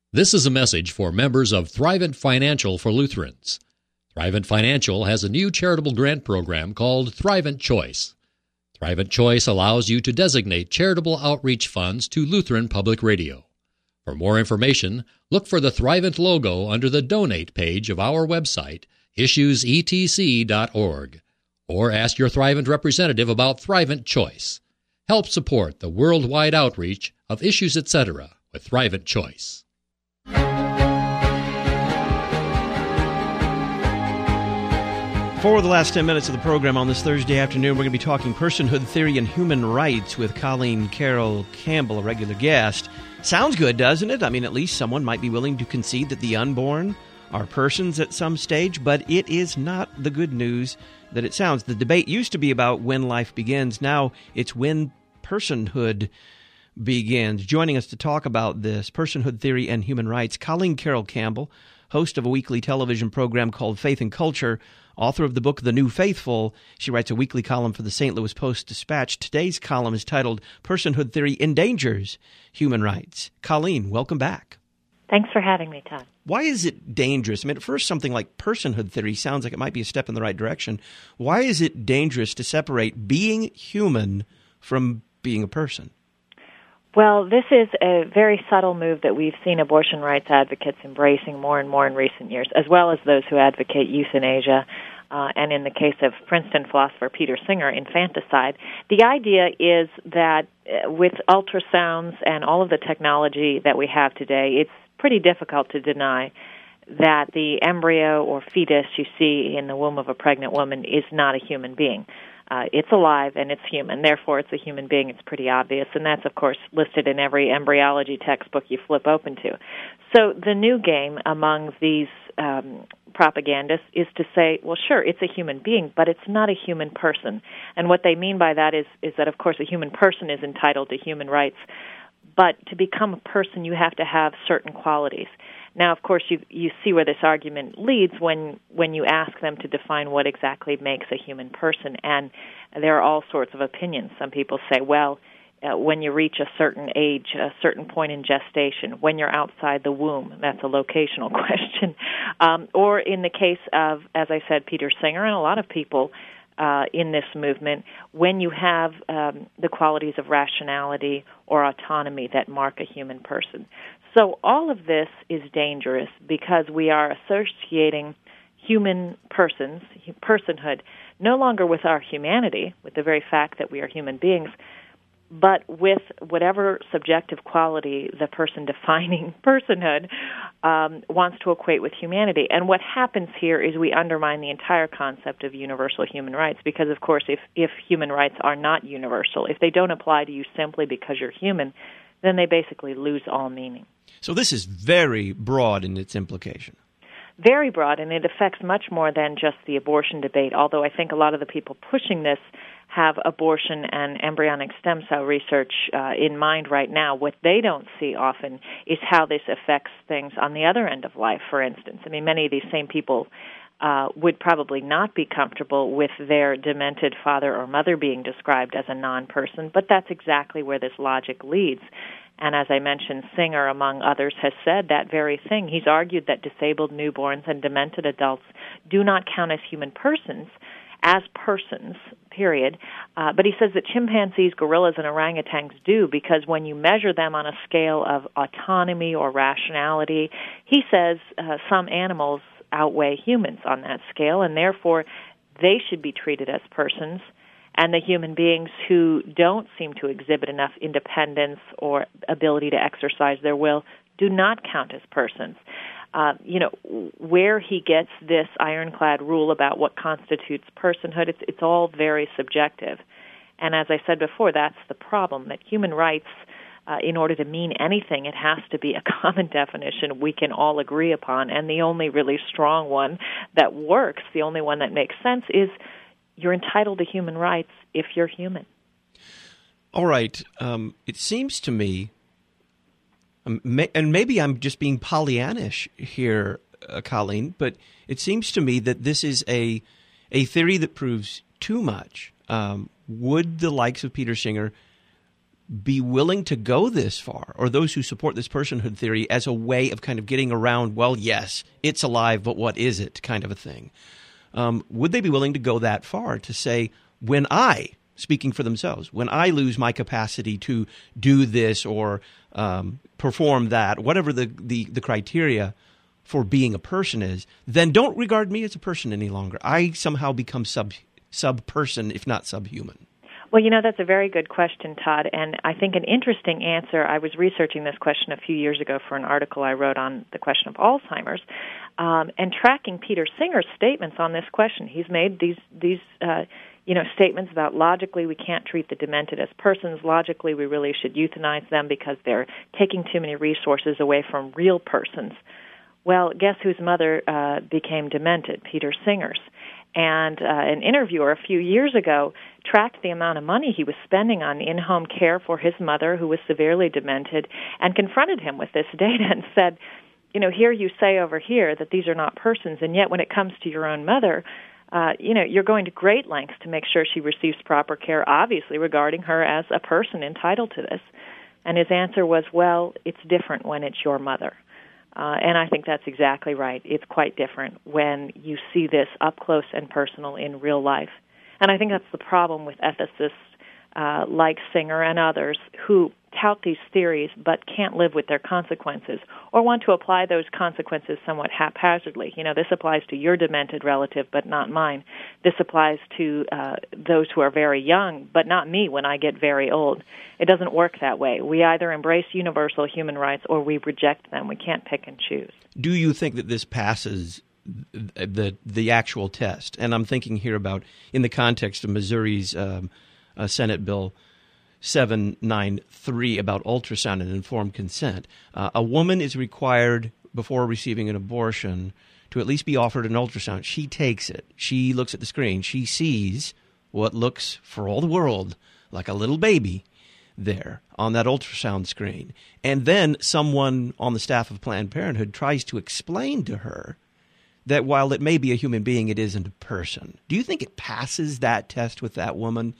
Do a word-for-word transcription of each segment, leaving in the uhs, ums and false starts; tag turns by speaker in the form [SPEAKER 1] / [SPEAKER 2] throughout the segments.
[SPEAKER 1] This is a message for members of Thrivent Financial for Lutherans. Thrivent Financial has a new charitable grant program called Thrivent Choice. Thrivent Choice allows you to designate charitable outreach funds to Lutheran Public Radio. For more information, look for the Thrivent logo under the Donate page of our website, issues e t c dot org, or ask your Thrivent representative about Thrivent Choice. Help support the worldwide outreach of Issues et cetera with Thrivent Choice.
[SPEAKER 2] For the last ten minutes of the program on this Thursday afternoon, we're going to be talking personhood theory and human rights with Colleen Carroll Campbell, a regular guest. Sounds good, doesn't it? I mean, at least someone might be willing to concede that the unborn are persons at some stage, but it is not the good news that it sounds. The debate used to be about when life begins. Now it's when personhood begins. Joining us to talk about this, personhood theory and human rights, Colleen Carroll Campbell, host of a weekly television program called Faith and Culture, author of the book The New Faithful. She writes a weekly column for the Saint Louis Post-Dispatch. Today's column is titled Personhood Theory Endangers Human Rights. Colleen, welcome back.
[SPEAKER 3] Thanks for having me, Todd.
[SPEAKER 2] Why is it dangerous? I mean, at first, something like personhood theory sounds like it might be a step in the right direction. Why is it dangerous to separate being human from being a person?
[SPEAKER 3] Well, this is a very subtle move that we've seen abortion rights advocates embracing more and more in recent years, as well as those who advocate euthanasia, uh, and in the case of Princeton philosopher Peter Singer, infanticide. The idea is that uh, with ultrasounds and all of the technology that we have today, it's pretty difficult to deny that the embryo or fetus you see in the womb of a pregnant woman is not a human being. Uh, it's alive and it's human. Therefore, it's a human being. It's pretty obvious. And that's, of course, listed in every embryology textbook you flip open to. So the new game among these um, propagandists is to say, well, sure, it's a human being, but it's not a human person. And what they mean by that is, is that, of course, a human person is entitled to human rights. But to become a person, you have to have certain qualities. Now, of course, you you see where this argument leads when when you ask them to define what exactly makes a human person, and there are all sorts of opinions. Some people say, well, uh, when you reach a certain age, a certain point in gestation, when you're outside the womb, that's a locational question. Um, or in the case of, as I said, Peter Singer and a lot of people uh, in this movement, when you have um, the qualities of rationality or autonomy that mark a human person. So all of this is dangerous because we are associating human persons, personhood, no longer with our humanity, with the very fact that we are human beings, but with whatever subjective quality the person defining personhood um, wants to equate with humanity. And what happens here is we undermine the entire concept of universal human rights because, of course, if, if human rights are not universal, if they don't apply to you simply because you're human, then they basically lose all meaning.
[SPEAKER 2] So this is very broad in its implication.
[SPEAKER 3] Very broad, and it affects much more than just the abortion debate, although I think a lot of the people pushing this have abortion and embryonic stem cell research uh, in mind right now. What they don't see often is how this affects things on the other end of life, for instance. I mean, many of these same people uh, would probably not be comfortable with their demented father or mother being described as a non-person, but that's exactly where this logic leads. And as I mentioned, Singer, among others, has said that very thing. He's argued that disabled newborns and demented adults do not count as human persons, as persons, period. Uh, but he says that chimpanzees, gorillas, and orangutans do because when you measure them on a scale of autonomy or rationality, he says uh, some animals outweigh humans on that scale, and therefore they should be treated as persons. And the human beings who don't seem to exhibit enough independence or ability to exercise their will do not count as persons. Uh, you know, where he gets this ironclad rule about what constitutes personhood, it's, it's all very subjective. And as I said before, that's the problem, that human rights, uh, in order to mean anything, it has to be a common definition we can all agree upon. And the only really strong one that works, the only one that makes sense, is you're entitled to human rights if you're human.
[SPEAKER 2] All right. Um, it seems to me, um, may, and maybe I'm just being Pollyannish here, uh, Colleen, but it seems to me that this is a a theory that proves too much. Um, would the likes of Peter Singer be willing to go this far, or those who support this personhood theory as a way of kind of getting around, well, yes, it's alive, but what is it, kind of a thing? Um, would they be willing to go that far to say, when I, speaking for themselves, when I lose my capacity to do this or um, perform that, whatever the, the, the criteria for being a person is, then don't regard me as a person any longer. I somehow become sub sub-person, if not subhuman.
[SPEAKER 3] Well, you know, that's a very good question, Todd, and I think an interesting answer. I was researching this question a few years ago for an article I wrote on the question of Alzheimer's, um, and tracking Peter Singer's statements on this question. He's made these, these uh, you know, statements about logically we can't treat the demented as persons. Logically, we really should euthanize them because they're taking too many resources away from real persons. Well, guess whose mother uh, became demented? Peter Singer's. And uh, an interviewer a few years ago tracked the amount of money he was spending on in-home care for his mother, who was severely demented, and confronted him with this data and said, you know, here you say over here that these are not persons, and yet when it comes to your own mother, uh, you know, you're going to great lengths to make sure she receives proper care, obviously regarding her as a person entitled to this. And his answer was, well, it's different when it's your mother. Uh, and I think that's exactly right. It's quite different when you see this up close and personal in real life. And I think that's the problem with ethicists uh, like Singer and others who tout these theories but can't live with their consequences or want to apply those consequences somewhat haphazardly. You know, this applies to your demented relative but not mine. This applies to uh, those who are very young but not me when I get very old. It doesn't work that way. We either embrace universal human rights or we reject them. We can't pick and choose.
[SPEAKER 2] Do you think that this passes the the actual test? And I'm thinking here about in the context of Missouri's um, uh, Senate Bill seven ninety-three about ultrasound and informed consent. Uh, a woman is required before receiving an abortion to at least be offered an ultrasound. She takes it. She looks at the screen. She sees what looks, for all the world, like a little baby there on that ultrasound screen. And then someone on the staff of Planned Parenthood tries to explain to her that while it may be a human being, it isn't a person. Do you think it passes that test with that woman?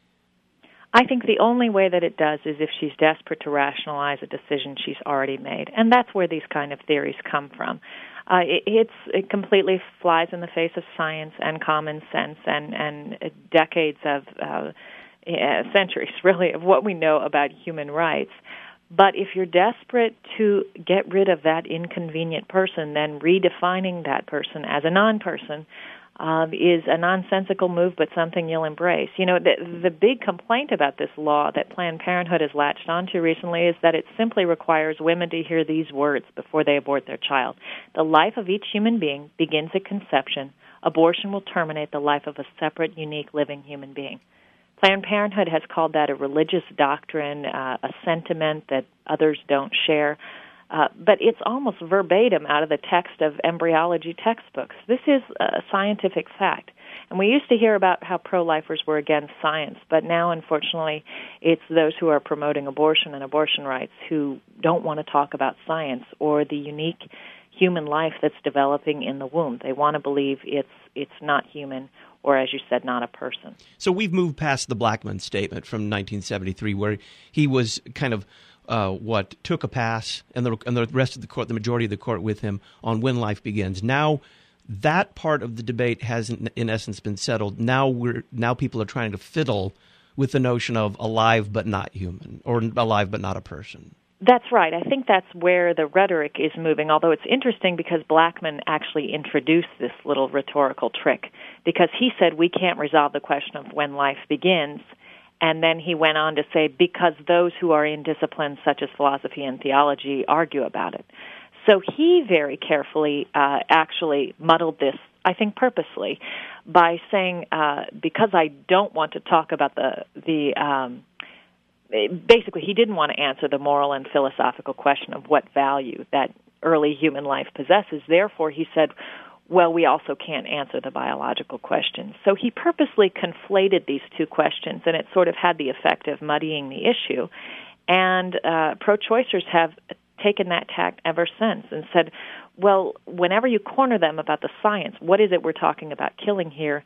[SPEAKER 3] I think the only way that it does is if she's desperate to rationalize a decision she's already made. And that's where these kind of theories come from. Uh, it, it's, it completely flies in the face of science and common sense and, and decades of uh, uh, centuries, really, of what we know about human rights. But if you're desperate to get rid of that inconvenient person, then redefining that person as a non-person Um, is a nonsensical move, but something you'll embrace. You know, the, the big complaint about this law that Planned Parenthood has latched onto recently is that it simply requires women to hear these words before they abort their child. The life of each human being begins at conception. Abortion will terminate the life of a separate, unique, living human being. Planned Parenthood has called that a religious doctrine, uh, a sentiment that others don't share. Uh, but it's almost verbatim out of the text of embryology textbooks. This is a scientific fact. And we used to hear about how pro-lifers were against science, but now, unfortunately, it's those who are promoting abortion and abortion rights who don't want to talk about science or the unique human life that's developing in the womb. They want to believe it's it's not human or, as you said, not a person.
[SPEAKER 2] So we've moved past the Blackmun statement from nineteen seventy-three where he was kind of Uh, what took a pass, and the and the rest of the court, the majority of the court, with him on when life begins. Now, that part of the debate has, in, in essence, been settled. Now we're now people are trying to fiddle with the notion of alive but not human, or alive but not a person.
[SPEAKER 3] That's right. I think that's where the rhetoric is moving. Although it's interesting because Blackmun actually introduced this little rhetorical trick, because he said we can't resolve the question of when life begins. And then he went on to say, because those who are in disciplines such as philosophy and theology argue about it. So he very carefully uh, actually muddled this, I think purposely, by saying, uh, because I don't want to talk about the, the um, basically he didn't want to answer the moral and philosophical question of what value that early human life possesses. Therefore, he said, well, we also can't answer the biological questions. So he purposely conflated these two questions, and it sort of had the effect of muddying the issue. And uh, pro-choicers have taken that tack ever since and said, well, whenever you corner them about the science, what is it we're talking about killing here?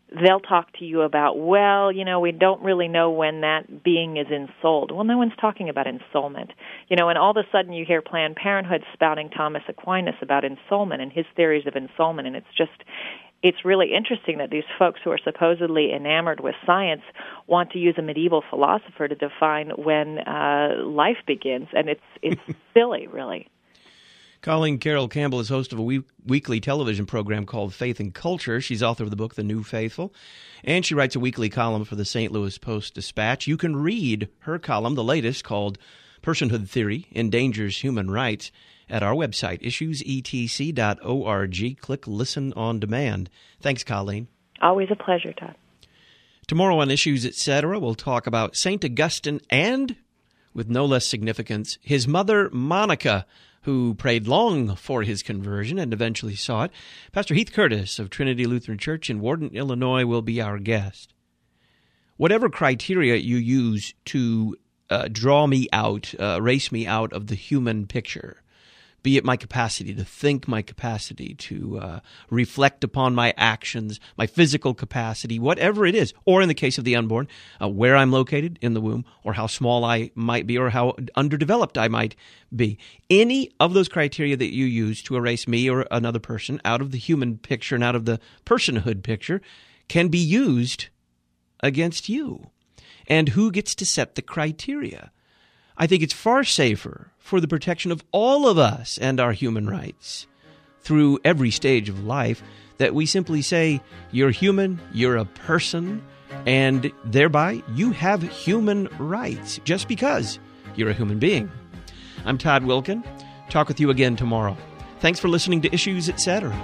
[SPEAKER 3] they'll talk to you about, well, you know, we don't really know when that being is ensouled. Well, no one's talking about ensoulment. You know, and all of a sudden you hear Planned Parenthood spouting Thomas Aquinas about ensoulment and his theories of ensoulment, and it's just, it's really interesting that these folks who are supposedly enamored with science want to use a medieval philosopher to define when uh, life begins, and it's it's silly, really.
[SPEAKER 2] Colleen Carroll Campbell is host of a we- weekly television program called Faith and Culture. She's author of the book The New Faithful, and she writes a weekly column for the Saint Louis Post-Dispatch. You can read her column, the latest, called Personhood Theory Endangers Human Rights, at our website, issues e t c dot org. Click Listen on Demand. Thanks, Colleen.
[SPEAKER 3] Always a pleasure, Todd.
[SPEAKER 2] Tomorrow on Issues, et cetera, we'll talk about Saint Augustine and, with no less significance, his mother, Monica, who prayed long for his conversion and eventually saw it. Pastor Heath Curtis of Trinity Lutheran Church in Warden, Illinois, will be our guest. Whatever criteria you use to uh, draw me out, uh, erase me out of the human picture, be it my capacity to think, my capacity to uh, reflect upon my actions, my physical capacity, whatever it is, or in the case of the unborn, uh, where I'm located in the womb, or how small I might be, or how underdeveloped I might be. Any of those criteria that you use to erase me or another person out of the human picture and out of the personhood picture can be used against you. And who gets to set the criteria? I think it's far safer for the protection of all of us and our human rights through every stage of life that we simply say, you're human, you're a person, and thereby you have human rights just because you're a human being. I'm Todd Wilken. Talk with you again tomorrow. Thanks for listening to Issues, et cetera.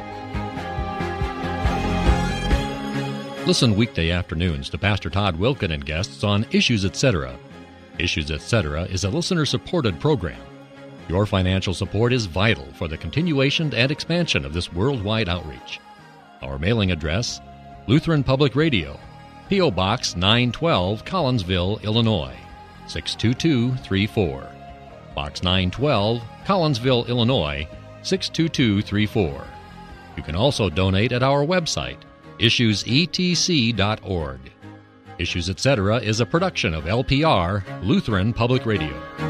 [SPEAKER 1] Listen weekday afternoons to Pastor Todd Wilken and guests on Issues, et cetera. Issues, et cetera is a listener-supported program. Your financial support is vital for the continuation and expansion of this worldwide outreach. Our mailing address, Lutheran Public Radio, P O. Box nine twelve, Collinsville, Illinois, six two two three four. Box nine twelve, Collinsville, Illinois, six two two three four. You can also donate at our website, issues e t c dot org. Issues, et cetera is a production of L P R, Lutheran Public Radio.